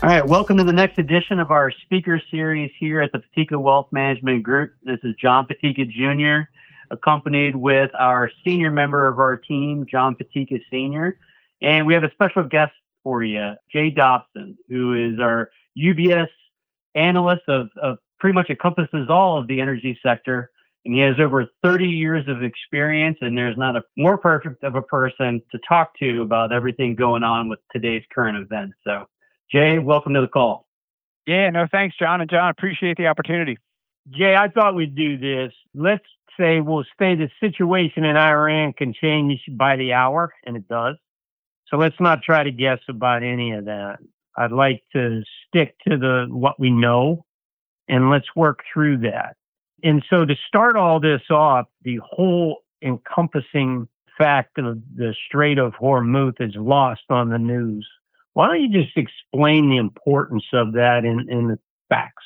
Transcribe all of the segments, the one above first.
All right, welcome to the next edition of our speaker series here at the Patika Wealth Management Group. This is John Patika Jr., accompanied with our senior member of our team, John Patika Sr. And we have a special guest for you, Jay Dobson, who is our UBS analyst of pretty much encompasses all of the energy sector. And he has over 30 years of experience, and there's not a more perfect of a person to talk to about everything going on with today's current events. So, Jay, welcome to the call. Yeah, no, thanks, John. And John, appreciate the opportunity. Jay, I thought we'd do this. Let's say we'll say the situation in Iran can change by the hour, and it does. So let's not try to guess about any of that. I'd like to stick to what we know, and let's work through that. And so to start all this off, the whole encompassing fact of the Strait of Hormuz is lost on the news. Why don't you just explain the importance of that in the facts?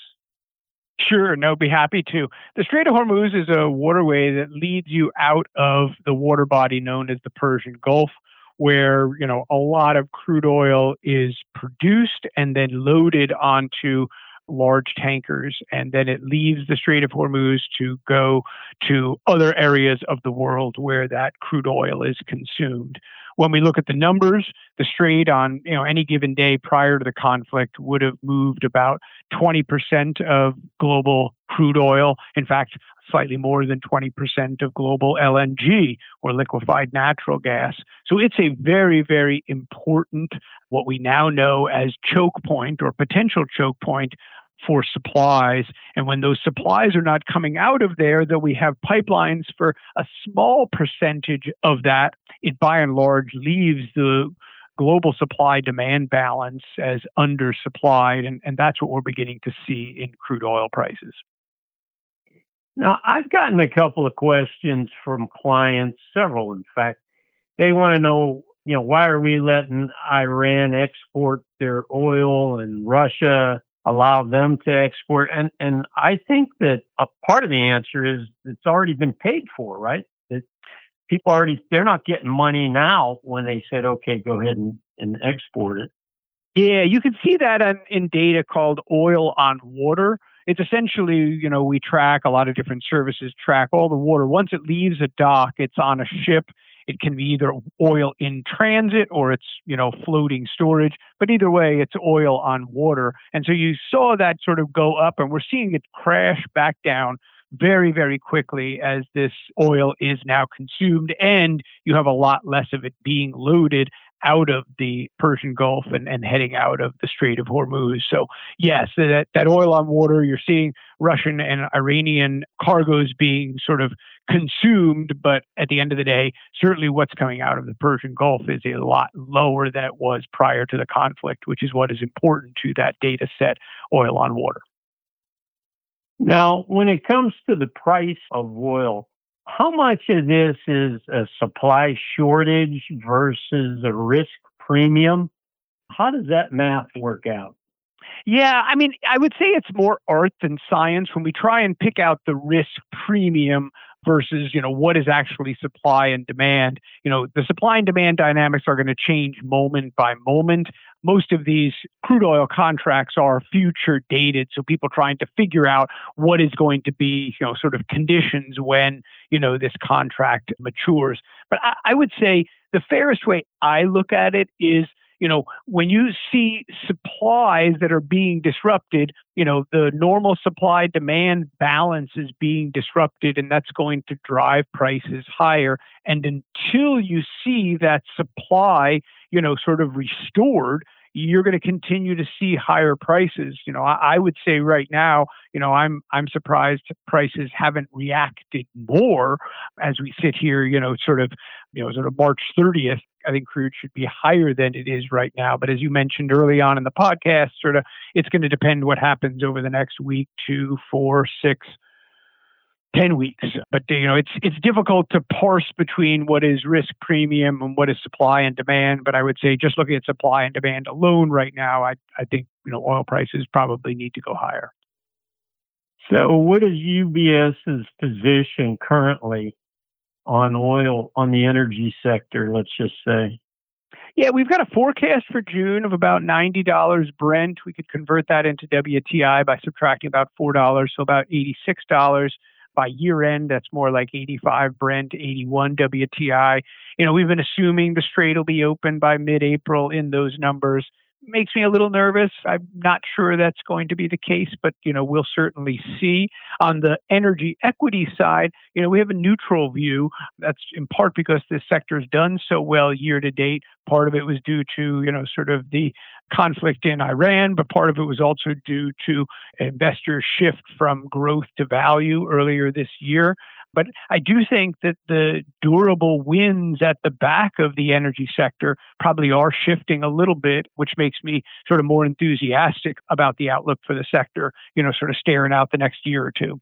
Sure, no, be happy to. The Strait of Hormuz is a waterway that leads you out of the water body known as the Persian Gulf, where, a lot of crude oil is produced and then loaded onto large tankers, and then it leaves the Strait of Hormuz to go to other areas of the world where that crude oil is consumed. When we look at the numbers, the strait on any given day prior to the conflict would have moved about 20% of global crude oil. In fact, slightly more than 20% of global LNG, or liquefied natural gas. So it's a very, very important, what we now know as choke point or potential choke point for supplies. And when those supplies are not coming out of there, though we have pipelines for a small percentage of that, it by and large leaves the global supply-demand balance as undersupplied. And that's what we're beginning to see in crude oil prices. Now, I've gotten a couple of questions from clients, several in fact. They want to know, why are we letting Iran export their oil and Russia allow them to export? And I think that a part of the answer is it's already been paid for, right? That people they're not getting money now when they said, okay, go ahead and export it. Yeah, you can see that in data called oil on water. It's essentially, we track a lot of different services, track all the water. Once it leaves a dock, it's on a ship. It can be either oil in transit or it's, floating storage. But either way, it's oil on water. And so you saw that sort of go up, and we're seeing it crash back down very, very quickly as this oil is now consumed, and you have a lot less of it being loaded out of the Persian Gulf and heading out of the Strait of Hormuz. So yes, that oil on water, you're seeing Russian and Iranian cargoes being sort of consumed, but at the end of the day, certainly what's coming out of the Persian Gulf is a lot lower than it was prior to the conflict, which is what is important to that data set, oil on water. Now, when it comes to the price of oil, how much of this is a supply shortage versus a risk premium? How does that math work out? Yeah, I would say it's more art than science when we try and pick out the risk premium versus, what is actually supply and demand. The supply and demand dynamics are going to change moment by moment. Most of these crude oil contracts are future dated, so people trying to figure out what is going to be, sort of conditions when, this contract matures. But I would say the fairest way I look at it is, when you see supplies that are being disrupted, the normal supply demand balance is being disrupted, and that's going to drive prices higher. And until you see that supply, sort of restored, you're going to continue to see higher prices. I would say right now, I'm surprised prices haven't reacted more as we sit here, sort of March 30th. I think crude should be higher than it is right now. But as you mentioned early on in the podcast, it's going to depend what happens over the next week, 2, 4, 6, 10 weeks. But it's difficult to parse between what is risk premium and what is supply and demand. But I would say just looking at supply and demand alone right now, I think oil prices probably need to go higher. So what is UBS's position currently on oil, on the energy sector, let's just say? Yeah, we've got a forecast for June of about $90 Brent. We could convert that into WTI by subtracting about $4, so about $86. By year end, that's more like 85 Brent, 81 WTI. We've been assuming the Strait will be open by mid-April in those numbers. Makes me a little nervous. I'm not sure that's going to be the case, but we'll certainly see. On the energy equity side, we have a neutral view. That's in part because this sector has done so well year to date. Part of it was due to sort of the conflict in Iran, but part of it was also due to investor shift from growth to value earlier this year. But I do think that the durable wins at the back of the energy sector probably are shifting a little bit, which makes me sort of more enthusiastic about the outlook for the sector, sort of staring out the next year or two.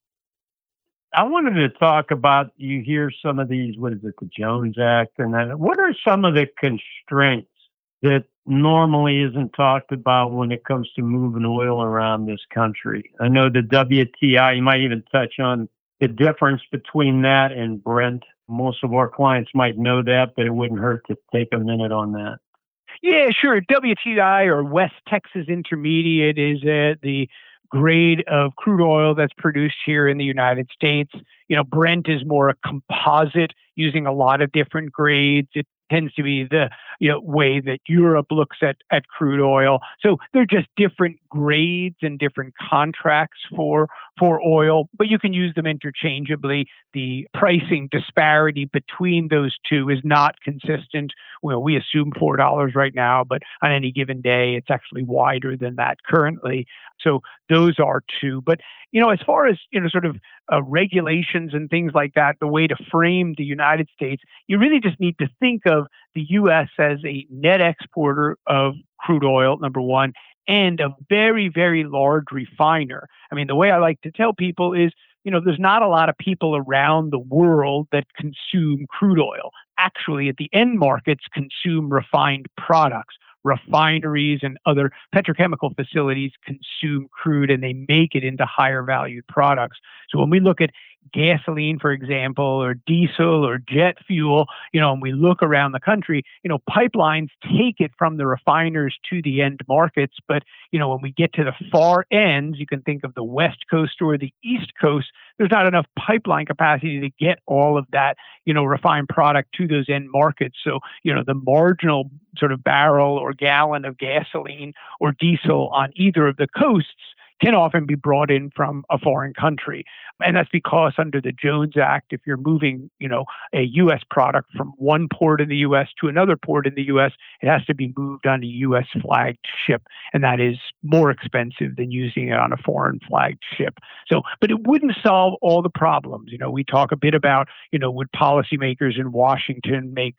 I wanted to talk about, you hear some of these, what is it, the Jones Act, and that. What are some of the constraints that normally isn't talked about when it comes to moving oil around this country? I know the WTI, you might even touch on the difference between that and Brent. Most of our clients might know that, but it wouldn't hurt to take a minute on that. Yeah, sure. WTI, or West Texas Intermediate, is the grade of crude oil that's produced here in the United States. Brent is more a composite using a lot of different grades. It tends to be the way that Europe looks at crude oil. So they're just different grades and different contracts for oil, but you can use them interchangeably. The pricing disparity between those two is not consistent. Well, we assume $4 right now, but on any given day, it's actually wider than that currently. So those are two. But as far as sort of regulations and things like that, the way to frame the United States, you really just need to think of the U.S. as a net exporter of crude oil, number one, and a very, very large refiner. I mean, the way I like to tell people is, there's not a lot of people around the world that consume crude oil. Actually, at the end markets, consume refined products. Refineries and other petrochemical facilities consume crude and they make it into higher valued products. So when we look at gasoline, for example, or diesel or jet fuel, and we look around the country, pipelines take it from the refiners to the end markets. But, when we get to the far ends, you can think of the West Coast or the East Coast, there's not enough pipeline capacity to get all of that, refined product to those end markets. So, the marginal sort of barrel or gallon of gasoline or diesel on either of the coasts can often be brought in from a foreign country. And that's because under the Jones Act, if you're moving, a U.S. product from one port in the U.S. to another port in the U.S., it has to be moved on a U.S. flagged ship. And that is more expensive than using it on a foreign flagged ship. So, but it wouldn't solve all the problems. We talk a bit about, would policymakers in Washington make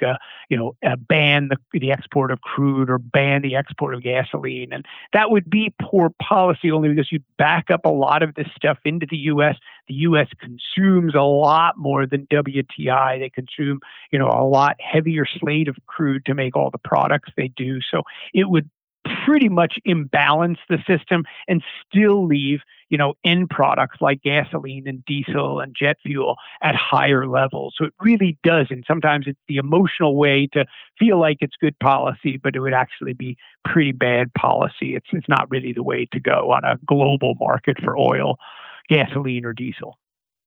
ban the export of crude or ban the export of gasoline? And that would be poor policy only because you'd back up a lot of this stuff into the U.S. The U.S. consumes a lot more than WTI. They consume, a lot heavier slate of crude to make all the products they do. So it would pretty much imbalance the system and still leave, end products like gasoline and diesel and jet fuel at higher levels. So it really does. And sometimes it's the emotional way to feel like it's good policy, but it would actually be pretty bad policy. It's not really the way to go on a global market for oil, gasoline, or diesel.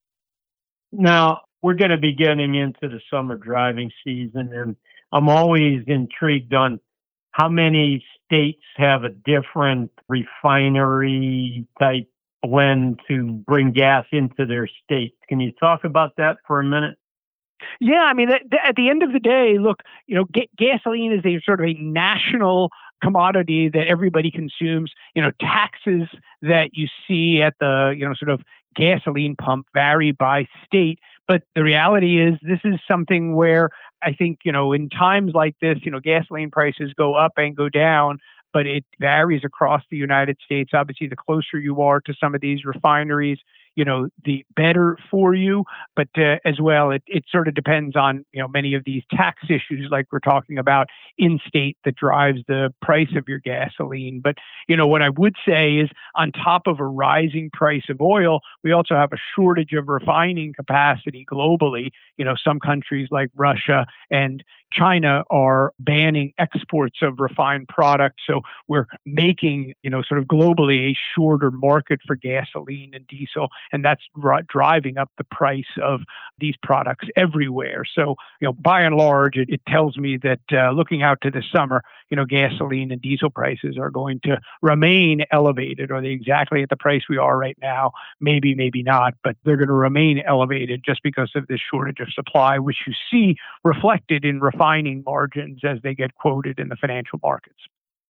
Now, we're going to be getting into the summer driving season, and I'm always intrigued on how many states have a different refinery type blend to bring gas into their state. Can you talk about that for a minute? Yeah, I mean, at the end of the day, look, gasoline is a sort of a national commodity that everybody consumes. Taxes that you see at the, sort of gasoline pump vary by state. But the reality is this is something where I think, in times like this, gasoline prices go up and go down, but it varies across the United States. Obviously, the closer you are to some of these refineries, the better for you. But as well, it sort of depends on, many of these tax issues like we're talking about in state that drives the price of your gasoline. But, what I would say is on top of a rising price of oil, we also have a shortage of refining capacity globally. Some countries like Russia and, China are banning exports of refined products. So we're making, sort of globally a shorter market for gasoline and diesel, and that's driving up the price of these products everywhere. So, by and large, it tells me that looking out to the summer, gasoline and diesel prices are going to remain elevated. Are they exactly at the price we are right now? Maybe, maybe not, but they're going to remain elevated just because of this shortage of supply, which you see reflected in refining margins as they get quoted in the financial markets.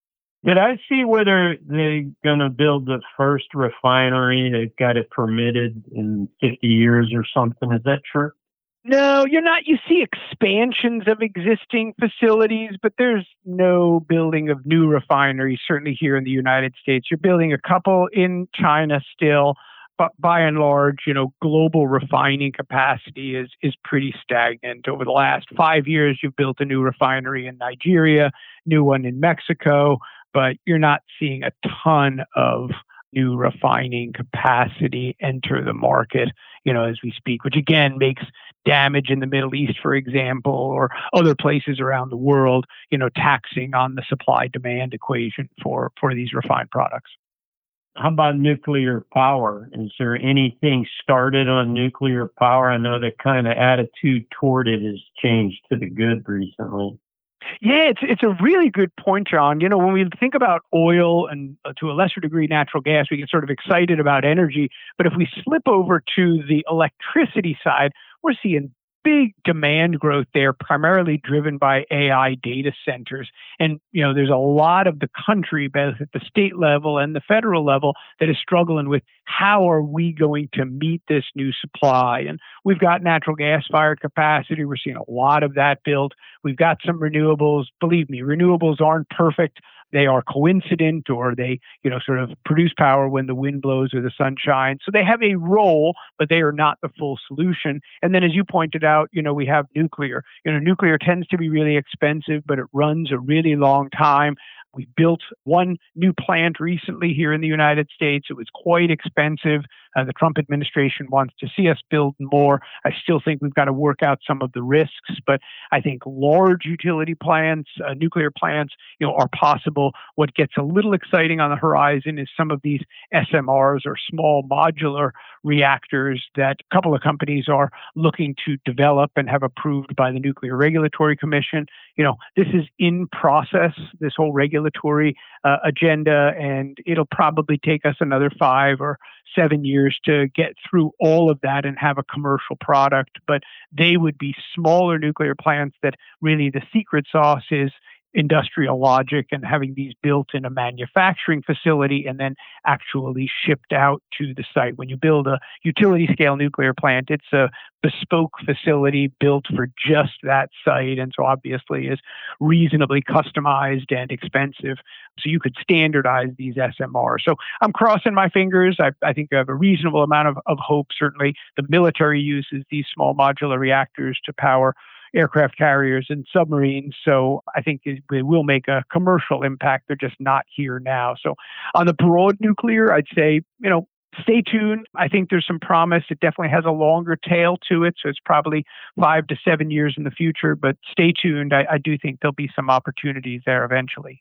Did I see whether they're going to build the first refinery? They've got it permitted in 50 years or something. Is that true? No, you're not. You see expansions of existing facilities, but there's no building of new refineries, certainly here in the United States. You're building a couple in China still, but by and large, global refining capacity is pretty stagnant. Over the last 5 years, you've built a new refinery in Nigeria, new one in Mexico, but you're not seeing a ton of new refining capacity enter the market, as we speak, which again makes damage in the Middle East, for example, or other places around the world, taxing on the supply-demand equation for these refined products. How about nuclear power? Is there anything started on nuclear power? I know the kind of attitude toward it has changed to the good recently. Yeah, it's a really good point, John. When we think about oil and to a lesser degree natural gas, we get sort of excited about energy. But if we slip over to the electricity side, we're seeing big demand growth there, primarily driven by AI data centers. And, there's a lot of the country, both at the state level and the federal level, that is struggling with how are we going to meet this new supply? And we've got natural gas fired capacity. We're seeing a lot of that built. We've got some renewables. Believe me, renewables aren't perfect. They are coincident, or they, sort of produce power when the wind blows or the sun shines. So they have a role, but they are not the full solution. And then, as you pointed out, we have nuclear. Nuclear tends to be really expensive, but it runs a really long time. We built one new plant recently here in the United States. It was quite expensive. The Trump administration wants to see us build more. I still think we've got to work out some of the risks, but I think large utility plants, nuclear plants, are possible. What gets a little exciting on the horizon is some of these SMRs, or small modular reactors, that a couple of companies are looking to develop and have approved by the Nuclear Regulatory Commission. This is in process, this whole regulatory agenda, and it'll probably take us another 5 or 7 years to get through all of that and have a commercial product. But they would be smaller nuclear plants that really the secret sauce is industrial logic and having these built in a manufacturing facility and then actually shipped out to the site. When you build a utility scale nuclear plant, it's a bespoke facility built for just that site, and so obviously is reasonably customized and expensive. So you could standardize these SMRs. So I'm crossing my fingers. I think I have a reasonable amount of hope. Certainly the military uses these small modular reactors to power aircraft carriers and submarines. So I think they will make a commercial impact. They're just not here now. So on the broad nuclear, I'd say, stay tuned. I think there's some promise. It definitely has a longer tail to it. So it's probably 5 to 7 years in the future, but stay tuned. I do think there'll be some opportunities there eventually.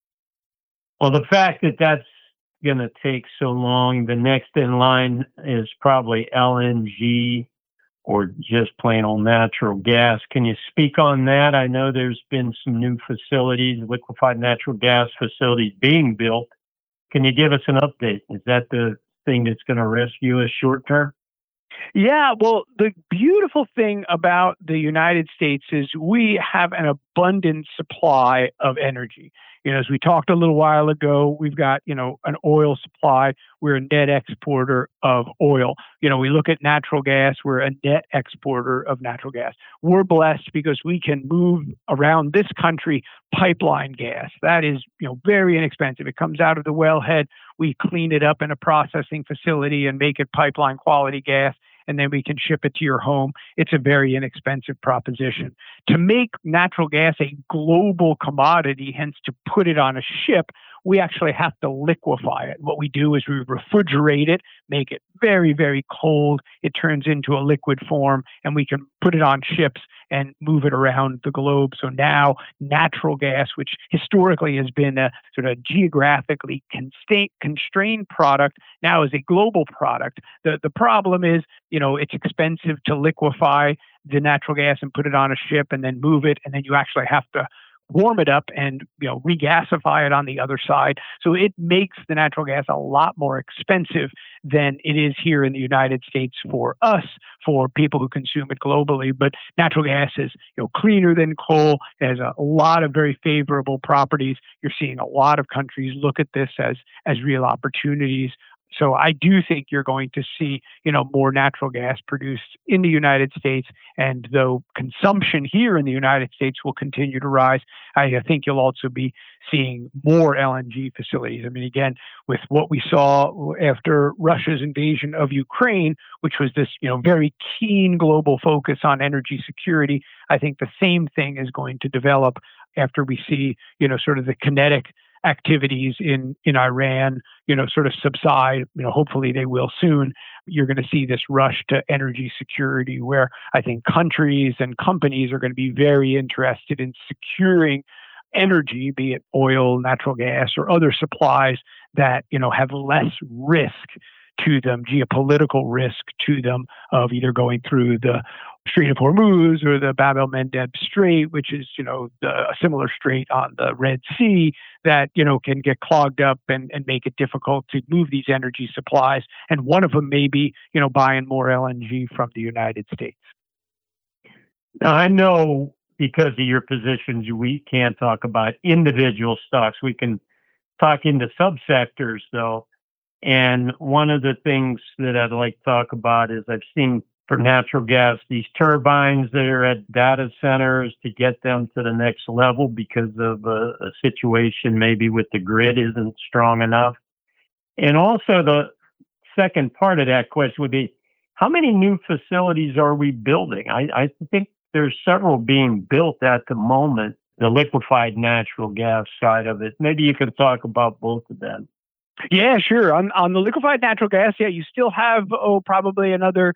Well, the fact that that's going to take so long, the next in line is probably LNG, or just plain old natural gas. Can you speak on that? I know there's been some new facilities, liquefied natural gas facilities being built. Can you give us an update? Is that the thing that's going to rescue us short term? Yeah, well, the beautiful thing about the United States is we have an abundant supply of energy. As we talked a little while ago, we've got, an oil supply. We're a net exporter of oil. We look at natural gas, we're a net exporter of natural gas. We're blessed because we can move around this country pipeline gas. That is, very inexpensive. It comes out of the wellhead. We clean it up in a processing facility and make it pipeline quality gas, and then we can ship it to your home. It's a very inexpensive proposition. To make natural gas a global commodity, hence to put it on a ship, we actually have to liquefy it. What we do is we refrigerate it, make it very, very cold. It turns into a liquid form, and we can put it on ships and move it around the globe. So now natural gas, which historically has been a sort of geographically constrained product, now is a global product. The problem is, it's expensive to liquefy the natural gas and put it on a ship and then move it, and then you actually have to warm it up and regasify it on the other side. So it makes the natural gas a lot more expensive than it is here in the United States for us, for people who consume it globally. But natural gas is cleaner than coal. It has a lot of very favorable properties. You're seeing a lot of countries look at this as real opportunities. So I do think you're going to see, more natural gas produced in the United States. And though consumption here in the United States will continue to rise, I think you'll also be seeing more LNG facilities. I mean, again, with what we saw after Russia's invasion of Ukraine, which was this, very keen global focus on energy security, I think the same thing is going to develop after we see, sort of the kinetic activities in Iran, sort of subside. Hopefully they will soon. You're going to see this rush to energy security where I think countries and companies are going to be very interested in securing energy, be it oil, natural gas, or other supplies that, have less risk to them, geopolitical risk to them, of either going through the Strait of Hormuz or the Bab el-Mandeb Strait, which is, a similar strait on the Red Sea that, can get clogged up and make it difficult to move these energy supplies. And one of them may be, buying more LNG from the United States. Now, I know because of your positions, we can't talk about individual stocks. We can talk into subsectors, though. And one of the things that I'd like to talk about is I've seen for natural gas, these turbines that are at data centers to get them to the next level because of a situation maybe with the grid isn't strong enough. And also the second part of that question would be, how many new facilities are we building? I think there's several being built at the moment, the liquefied natural gas side of it. Maybe you could talk about both of them. Yeah, sure. On the liquefied natural gas, you still have probably another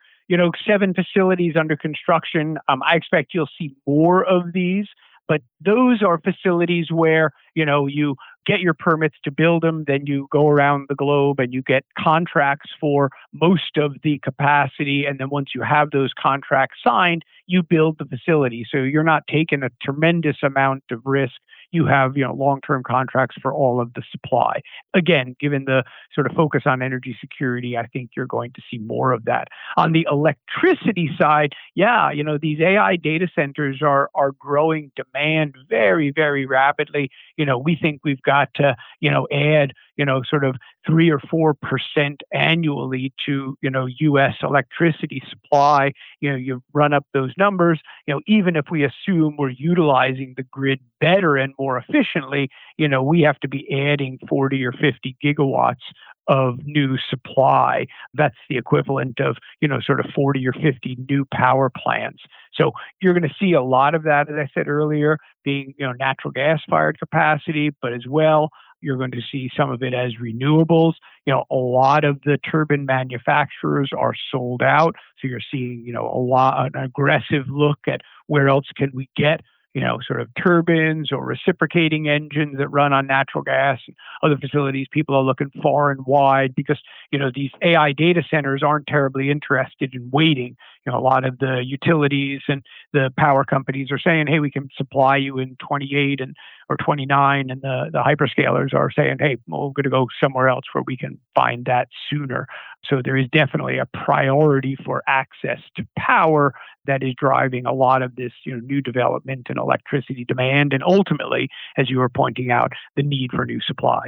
7 facilities under construction. I expect you'll see more of these, but those are facilities where you get your permits to build them, then you go around the globe and you get contracts for most of the capacity, and then once you have those contracts signed, you build the facility. So you're not taking a tremendous amount of risk. You have long-term contracts for all of the supply. Again, given the sort of focus on energy security, I think you're going to see more of that. On the electricity side, these AI data centers are growing demand very, very rapidly. We think we've got to add sort of 3 or 4% annually to U.S. electricity supply. You run up those numbers. Even if we assume we're utilizing the grid better and more efficiently, we have to be adding 40 or 50 gigawatts of new supply. That's the equivalent of, sort of 40 or 50 new power plants. So you're going to see a lot of that, as I said earlier, being, natural gas fired capacity, but as well, you're going to see some of it as renewables. A lot of the turbine manufacturers are sold out. So you're seeing, an aggressive look at where else can we get sort of turbines or reciprocating engines that run on natural gas and other facilities. People are looking far and wide because, these AI data centers aren't terribly interested in waiting. A lot of the utilities and the power companies are saying, hey, we can supply you in 28 or 29. And the hyperscalers are saying, hey, we're going to go somewhere else where we can find that sooner. So there is definitely a priority for access to power that is driving a lot of this new development in electricity demand. And ultimately, as you were pointing out, the need for new supply.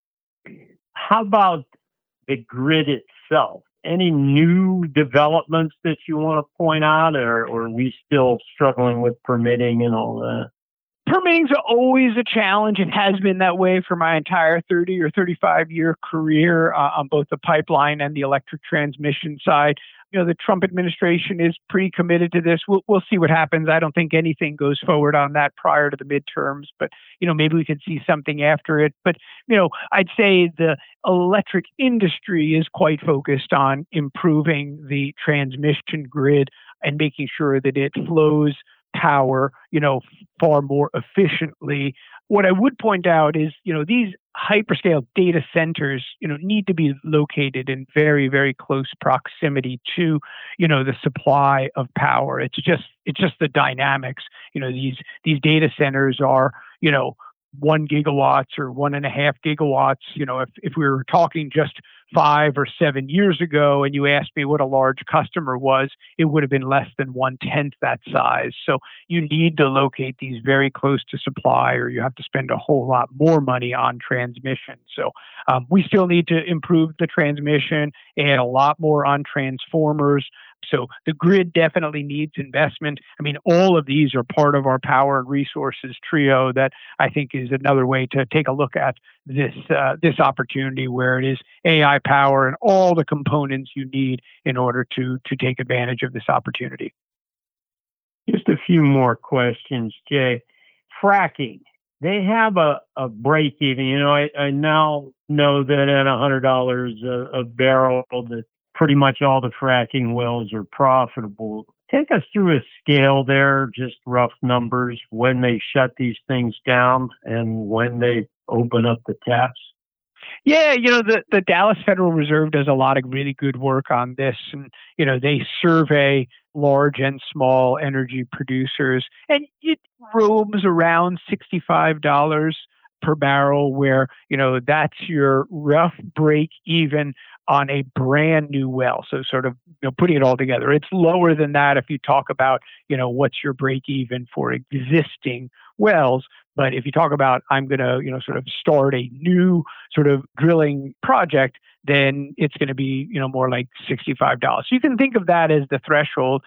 How about the grid itself? Any new developments that you want to point out, or are we still struggling with permitting and all that? Permitting's always a challenge. It has been that way for my entire 30 or 35-year career on both the pipeline and the electric transmission side. the Trump administration is pretty committed to this. We'll see what happens. I don't think anything goes forward on that prior to the midterms, but maybe we could see something after it. But I'd say the electric industry is quite focused on improving the transmission grid and making sure that it flows power, far more efficiently. What I would point out is, these hyperscale data centers, need to be located in very, very close proximity to, the supply of power. It's just the dynamics. These data centers are, 1 gigawatts or 1.5 gigawatts. If we were talking just 5 or 7 years ago and you asked me what a large customer was, it would have been less than 1/10 that size. So you need to locate these very close to supply, or you have to spend a whole lot more money on transmission. So we still need to improve the transmission, add a lot more on transformers. So the grid definitely needs investment. I mean, all of these are part of our power and resources trio that I think is another way to take a look at this opportunity, where it is AI power and all the components you need in order to take advantage of this opportunity. Just a few more questions, Jay. Fracking. They have a break even. I now know that at $100 a barrel, that pretty much all the fracking wells are profitable. Take us through a scale there, just rough numbers, when they shut these things down and when they open up the taps. Yeah, the Dallas Federal Reserve does a lot of really good work on this. And, they survey large and small energy producers, and it roams around $65 per barrel, where, that's your rough break even on a brand new well. So sort of, putting it all together, it's lower than that if you talk about, what's your break even for existing wells. But if you talk about, I'm going to, sort of start a new sort of drilling project, then it's going to be, more like $65. So you can think of that as the threshold.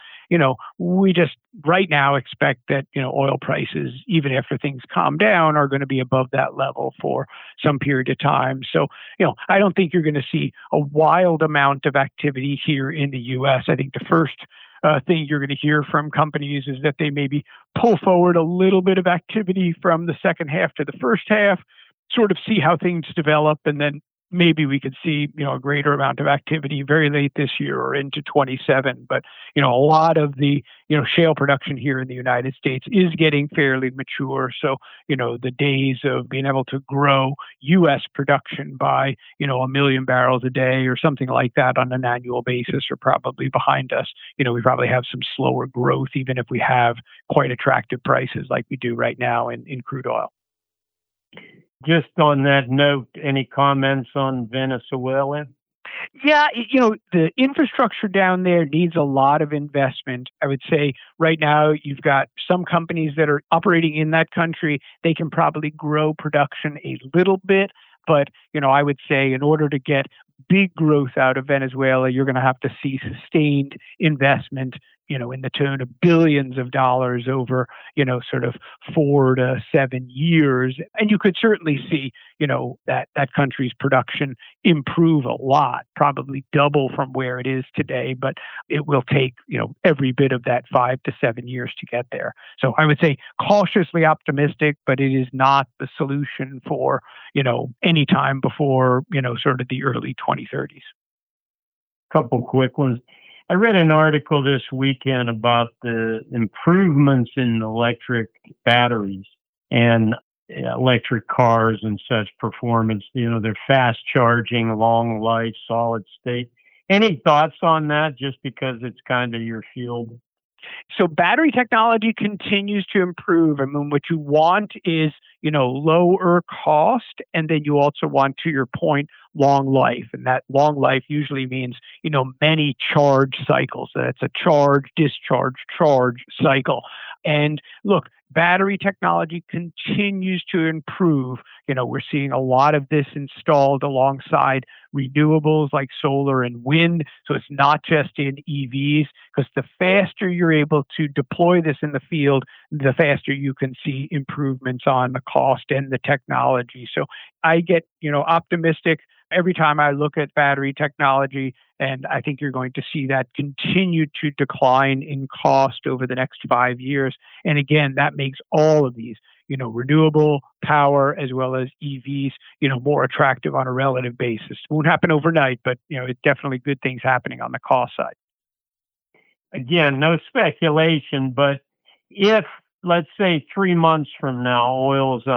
We just right now expect that, oil prices, even after things calm down, are going to be above that level for some period of time. So, I don't think you're going to see a wild amount of activity here in the U.S. I think the first thing you're going to hear from companies is that they maybe pull forward a little bit of activity from the second half to the first half, sort of see how things develop, and then maybe we could see, a greater amount of activity very late this year or into 27. But, a lot of the, shale production here in the United States is getting fairly mature. So, the days of being able to grow U.S. production by, 1 million barrels a day or something like that on an annual basis are probably behind us. We probably have some slower growth, even if we have quite attractive prices like we do right now in crude oil. Just on that note, any comments on Venezuela? Yeah, the infrastructure down there needs a lot of investment. I would say right now you've got some companies that are operating in that country. They can probably grow production a little bit, but, I would say in order to get big growth out of Venezuela, you're going to have to see sustained investment, in the tune of billions of dollars over, sort of 4 to 7 years. And you could certainly see, that country's production improve a lot, probably double from where it is today, but it will take, every bit of that 5 to 7 years to get there. So I would say cautiously optimistic, but it is not the solution for, any time before, sort of the early 2030s. Couple quick ones. I read an article this weekend about the improvements in electric batteries and electric cars and such performance. They're fast charging, long life, solid state. Any thoughts on that, just because it's kind of your field? So battery technology continues to improve. I mean, what you want is, lower cost, and then you also want, to your point, long life. And that long life usually means, many charge cycles. That's a charge, discharge, charge cycle. And look, battery technology continues to improve. We're seeing a lot of this installed alongside renewables like solar and wind. So it's not just in EVs, because the faster you're able to deploy this in the field, the faster you can see improvements on the cost and the technology. So I get, optimistic every time I look at battery technology, and I think you're going to see that continue to decline in cost over the next 5 years. And again, that makes all of these, renewable power as well as EVs, more attractive on a relative basis. It won't happen overnight, but, it's definitely good things happening on the cost side. Again, no speculation, but if, let's say, 3 months from now, oil is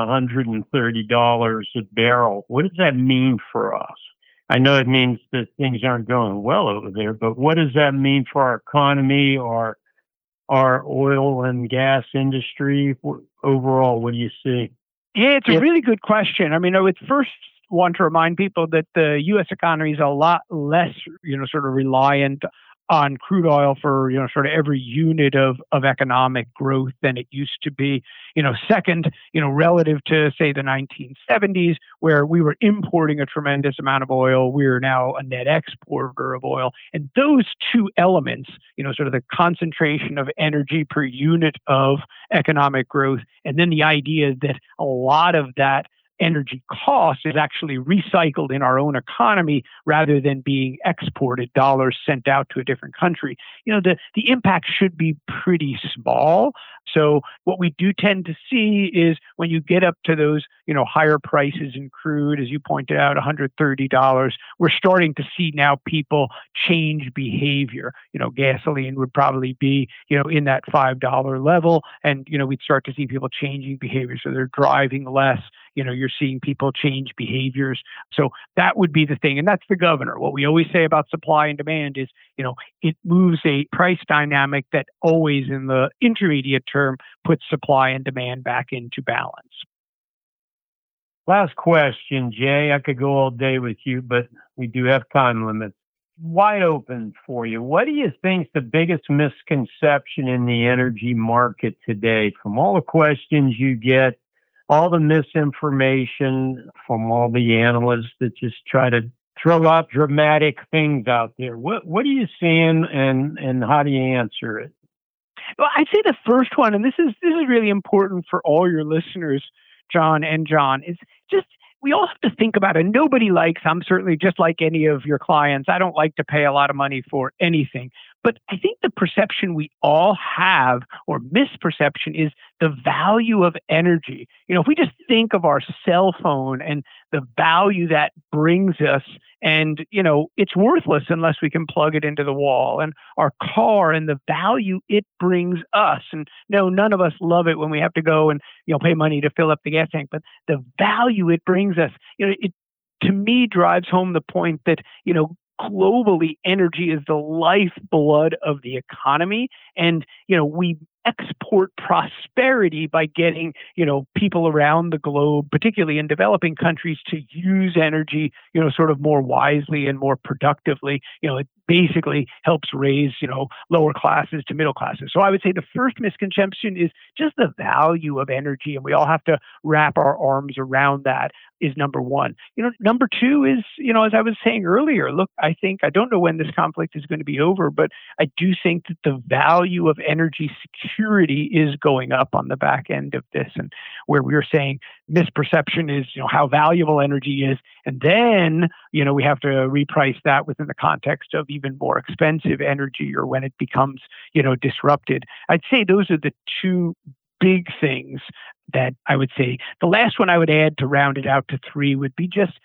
$130 a barrel, what does that mean for us? I know it means that things aren't going well over there, but what does that mean for our economy, or our oil and gas industry overall? What do you see? Yeah, it's a really good question. I mean, I would first want to remind people that the U.S. economy is a lot less, sort of reliant on crude oil for, sort of every unit of economic growth than it used to be. Second, relative to, say, the 1970s, where we were importing a tremendous amount of oil, we are now a net exporter of oil. And those two elements, sort of the concentration of energy per unit of economic growth, and then the idea that a lot of that energy cost is actually recycled in our own economy rather than being exported, dollars sent out to a different country. The impact should be pretty small. So what we do tend to see is when you get up to those, higher prices in crude, as you pointed out, $130, we're starting to see now people change behavior. Gasoline would probably be, in that $5 level, and, we'd start to see people changing behavior. So they're driving less. You're seeing people change behaviors. So that would be the thing. And that's the governor. What we always say about supply and demand is, it moves a price dynamic that always in the intermediate term puts supply and demand back into balance. Last question, Jay. I could go all day with you, but we do have time limits. Wide open for you. What do you think is the biggest misconception in the energy market today? From all the questions you get, all the misinformation from all the analysts that just try to throw out dramatic things out there. What are you seeing, and how do you answer it? Well, I'd say the first one, and this is really important for all your listeners, John, is just we all have to think about it. Nobody likes, I'm certainly just like any of your clients, I don't like to pay a lot of money for anything. But I think the perception we all have, or misperception, is the value of energy. If we just think of our cell phone and the value that brings us, and, it's worthless unless we can plug it into the wall, and our car and the value it brings us. And no, none of us love it when we have to go and, pay money to fill up the gas tank, but the value it brings us, it to me drives home the point that, globally, energy is the lifeblood of the economy. And, we export prosperity by getting, people around the globe, particularly in developing countries, to use energy, sort of more wisely and more productively. It basically helps raise, lower classes to middle classes. So I would say the first misconception is just the value of energy, and we all have to wrap our arms around that, is number one. Number two is, as I was saying earlier, look, I don't know when this conflict is going to be over, but I do think that the value of energy security is going up on the back end of this, and where we were saying misperception is, how valuable energy is. And then, we have to reprice that within the context of even more expensive energy, or when it becomes, disrupted. I'd say those are the two big things that I would say. The last one I would add to round it out to three would be just,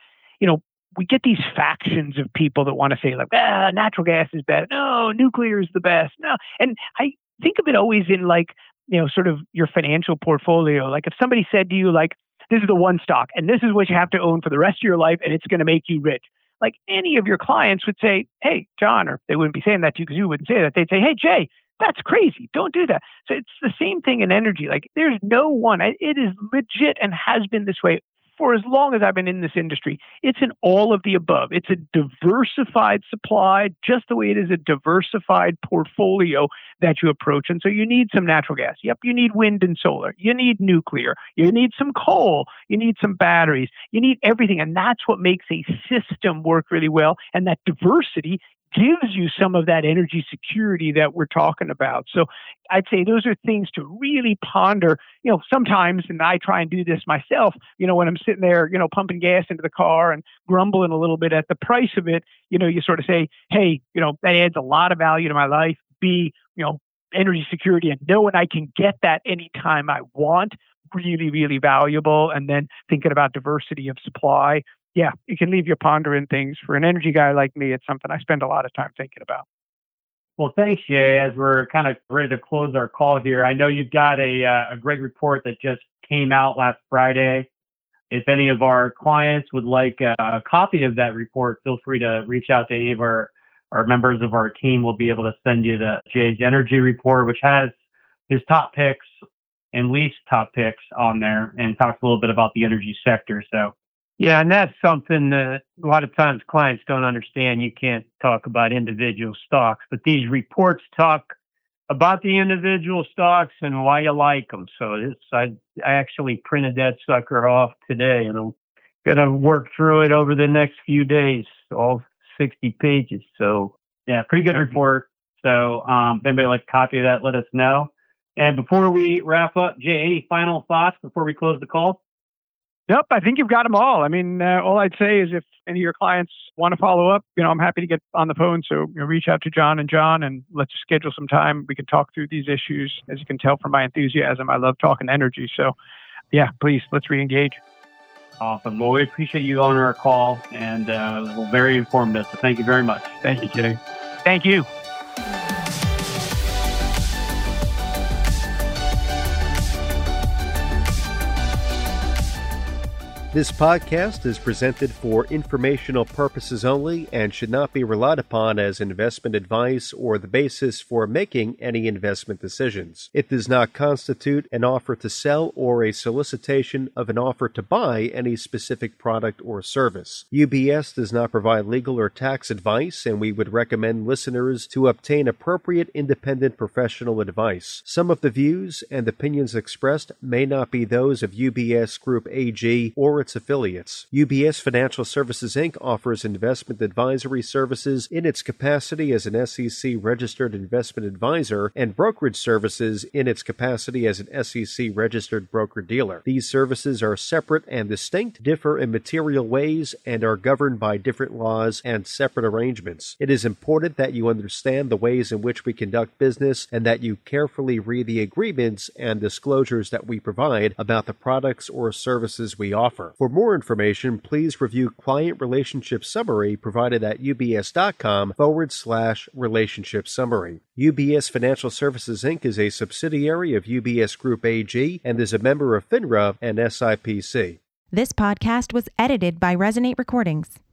we get these factions of people that want to say like, natural gas is bad. No, nuclear is the best. No. And I think of it always in like, sort of your financial portfolio. Like if somebody said to you, like, this is the one stock and this is what you have to own for the rest of your life and it's going to make you rich. Like any of your clients would say, hey, John, or they wouldn't be saying that to you because you wouldn't say that. They'd say, hey, Jay, that's crazy. Don't do that. So it's the same thing in energy. Like there's no one, it is legit and has been this way for as long as I've been in this industry, it's an all of the above. It's a diversified supply, just the way it is a diversified portfolio that you approach. And so you need some natural gas. Yep, you need wind and solar. You need nuclear. You need some coal. You need some batteries. You need everything. And that's what makes a system work really well. And that diversity gives you some of that energy security that we're talking about. So I'd say those are things to really ponder, sometimes, and I try and do this myself, when I'm sitting there, pumping gas into the car and grumbling a little bit at the price of it, you sort of say, hey, that adds a lot of value to my life. B, energy security and knowing I can get that anytime I want, really, really valuable. And then thinking about diversity of supply. Yeah, it can leave you pondering things. For an energy guy like me, it's something I spend a lot of time thinking about. Well, thanks, Jay. As we're kind of ready to close our call here, I know you've got a great report that just came out last Friday. If any of our clients would like a copy of that report, feel free to reach out to any of our members of our team. We'll be able to send you the Jay's energy report, which has his top picks and least top picks on there, and talks a little bit about the energy sector. So. Yeah, and that's something that a lot of times clients don't understand. You can't talk about individual stocks, but these reports talk about the individual stocks and why you like them. So I actually printed that sucker off today, and I'm going to work through it over the next few days, all 60 pages. So yeah, pretty good report. So if anybody would like a copy of that, let us know. And before we wrap up, Jay, any final thoughts before we close the call? Nope, I think you've got them all. I mean, all I'd say is if any of your clients want to follow up, I'm happy to get on the phone. So reach out to John and let's schedule some time. We can talk through these issues. As you can tell from my enthusiasm, I love talking energy. So yeah, please, let's re-engage. Awesome. Well, we appreciate you on our call, and we're very informative. So thank you very much. Thank you, Jay. Thank you. This podcast is presented for informational purposes only and should not be relied upon as investment advice or the basis for making any investment decisions. It does not constitute an offer to sell or a solicitation of an offer to buy any specific product or service. UBS does not provide legal or tax advice, and we would recommend listeners to obtain appropriate independent professional advice. Some of the views and opinions expressed may not be those of UBS Group AG or its affiliates. UBS Financial Services Inc. offers investment advisory services in its capacity as an SEC registered investment advisor and brokerage services in its capacity as an SEC registered broker-dealer. These services are separate and distinct, differ in material ways, and are governed by different laws and separate arrangements. It is important that you understand the ways in which we conduct business and that you carefully read the agreements and disclosures that we provide about the products or services we offer. For more information, please review Client Relationship Summary provided at ubs.com/relationship summary. UBS Financial Services Inc. is a subsidiary of UBS Group AG and is a member of FINRA and SIPC. This podcast was edited by Resonate Recordings.